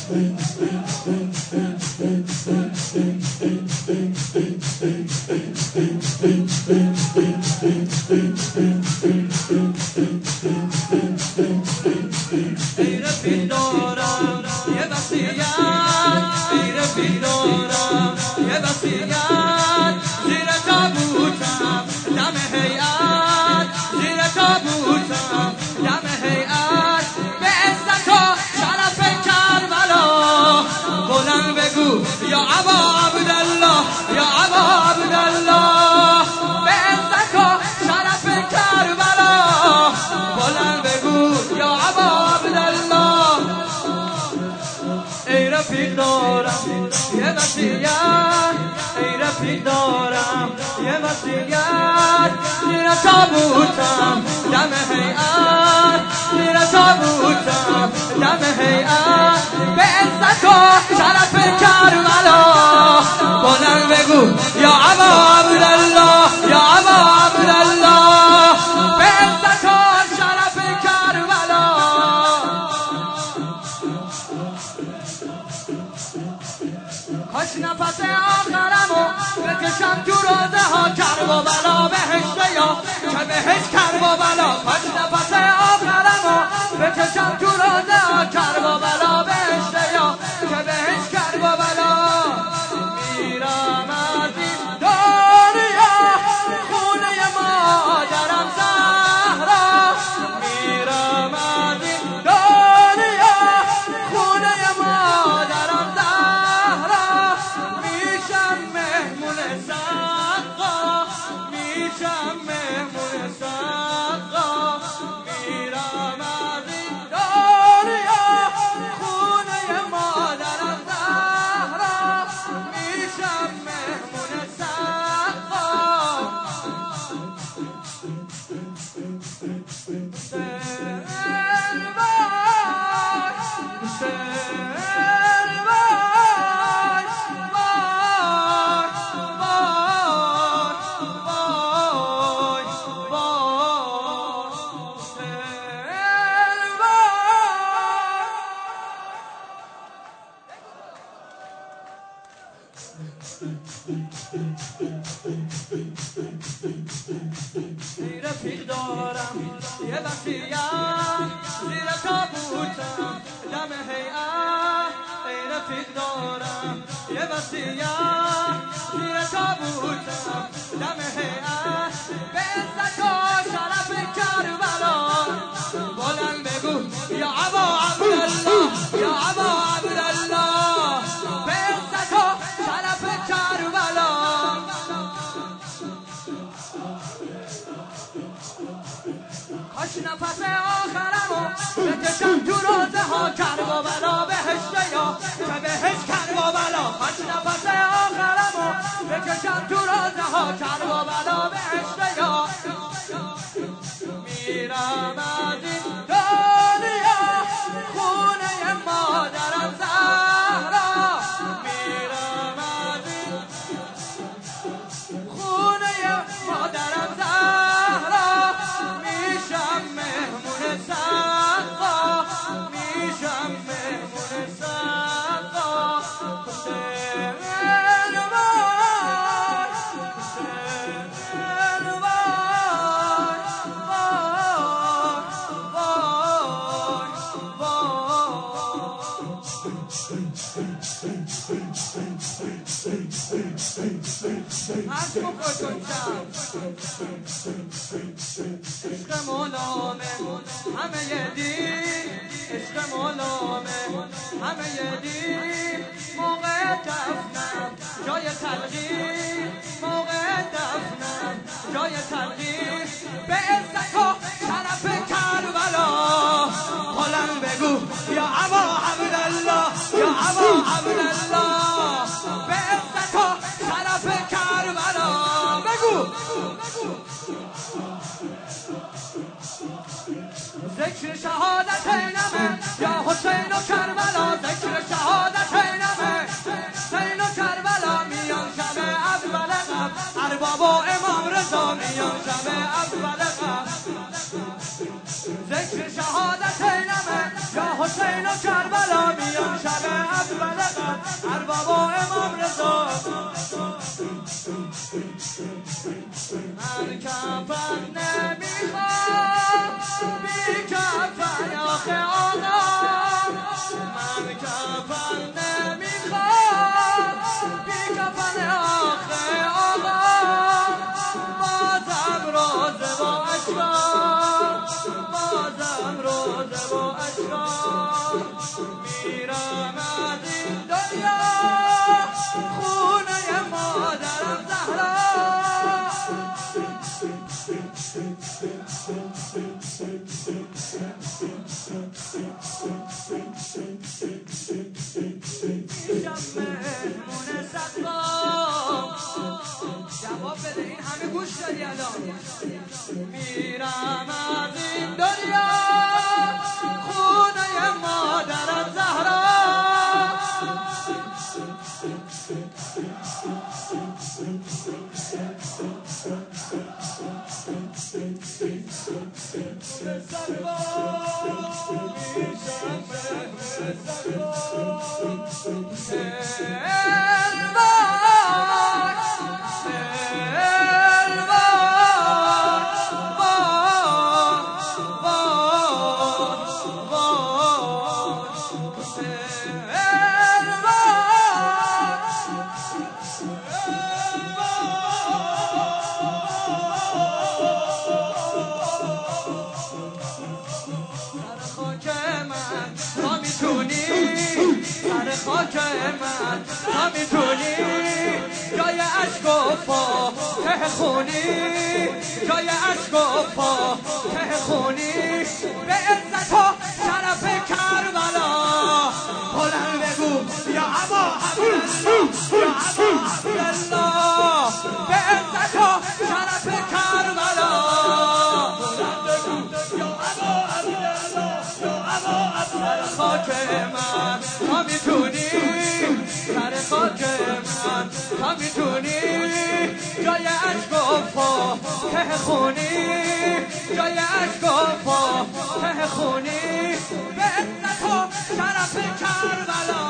ای رفیق دارم یه وصیت، ای رفیق دارم یه وصیت، زیر تابوتم دم هیئت، زیر تابوتم دم هیئت، به عزت و شرف کربلا بلند بگو یا ابا عبدالله، یا ابا عبدالله، به عزت و شرف کربلا بلند بگو یا ابا عبدالله. ای رفیق دارم یه وصیت، ای رفیق دارم یه وصیت، زیر تابوتم دم هیئت، زیر تابوتم دم هیئت، به عزت و شرف کربلا بلند بگو یا ابا عبدالله، یا ابا عبدالله، به عزت و شرف کربلا. کاش نفس آخرمو بکشم تو روزه ها کرب و بلا بهشته یا که بهشت کرب و بلا، کاش نفس آخرمو بکشم تو روزه ها کرب و بلا بهشته یا که بهشت کرب و بلا. میرم از این دنیا خونه مادرم زهرا، میرم از این دنیا خونه مادرم زهرا، میشم مهمون سقا، میشم مهمون سقا، میرم از این دنیا خونه مادرم زهرا، میشم مهمون سقا. ای رفیق دارم یه وصیت، زیر تابوتم دم هیئت، ای رفیق دارم یه وصیت، زیر تابوتم دم هیئت، به عزت و شرف کربلا بلند بگو یا ابا عبدالله، یا ابا عبدالله، به عزت و شرف کربلا. کاش نفس آخرمو بکشم تو روزه ها کرب و بلا بهشته یا که بهشت کرب و بلا، کاش نفس آخرمو بکشم تو روزه ها کرب و بلا بهشته یا. میرم از این دنیا خونه مادرم زهرا، میرم از این خونه مادرم زهرا، میشم مهمون سقا، میشم مهمون سقا. حسین وای، حسین وای، وای، وای. از بکن عشق مولامه همه دین، عشق مولامه همه دین، موقع دفنم جای تلقین، موقع دفنم جای تلقین، به عزت و شرف کربلا بلند بگو یا ابا عبدالله، یا ابا عبدالله، به عزت و شرف کربلا بگو. ذکر شهادت اینمه یا حسین و کربلا، ذکر شهادت اینمه حسین و کربلا، میان شب اول قبل ارباب و امام رضا، میان شب اول قبل. ذکر شهادت اینمه یا حسین و کربلا، میان شب بابا امام رضا من کفن نمیخوام بی کفن آخه آقا من کفن نمیخوام بی کفن آخه آقا بازم روزه با اشکار بازم روزه با اشکار میرم از این دنیا خونه مادرم زهرا جواب بده این همه گوش دادی الان میرم از این دنیا خونه مادرم زهرا سر خاک من تا میتونی جای عشق و فاتح خونی جای عشق و فاتح خونی به عزت و شرف کربلا بلند بگو یا ابا عبدالله یا ابا عبدالله به عزت و شرف کربلا بلند بگو یا ابا عبدالله یا ابا عبدالله خاک من تا میتونی سر خاک من تا میتونی جای عشق و فاتح خونی جای عشق و فاتح خونی به عزت و شرف کربلا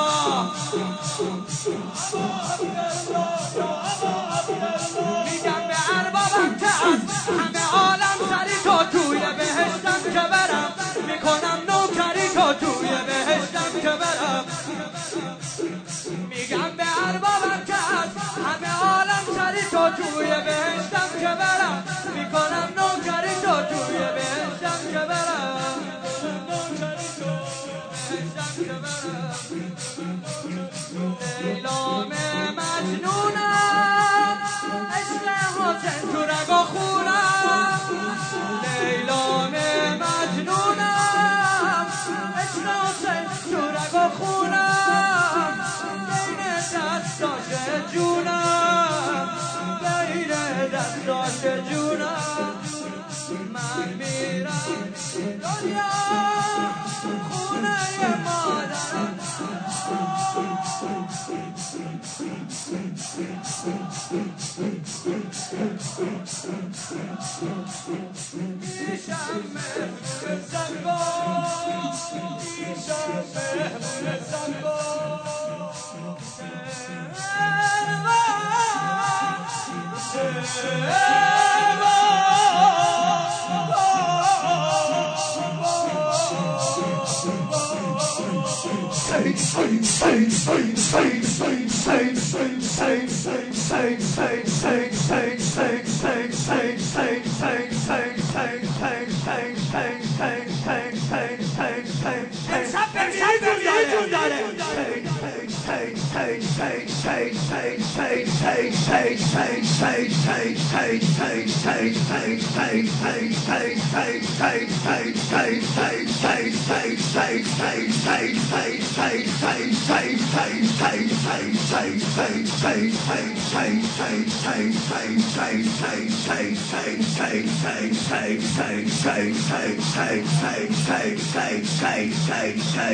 میگم به اربابم که از همه عالم سری تو توی بهشتم که برم میکنم نوکری تو توی بهشتم که برم میگم به اربابم که از همه عالم سری تو توی بهشتم که برم میکنم نوکری تو توی بهشتم که برم بهشتم که برم لیلام مجنونم عشق حسین تو رگ و خونم لیلام مجنونم عشق حسین تو رگ و خونم بین دستاش جونم بین دستاش جونم من میرم دنیا خونه مادرم میشم مهمون زنگا میشم مهمون زنگا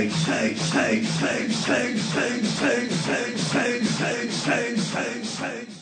Hey.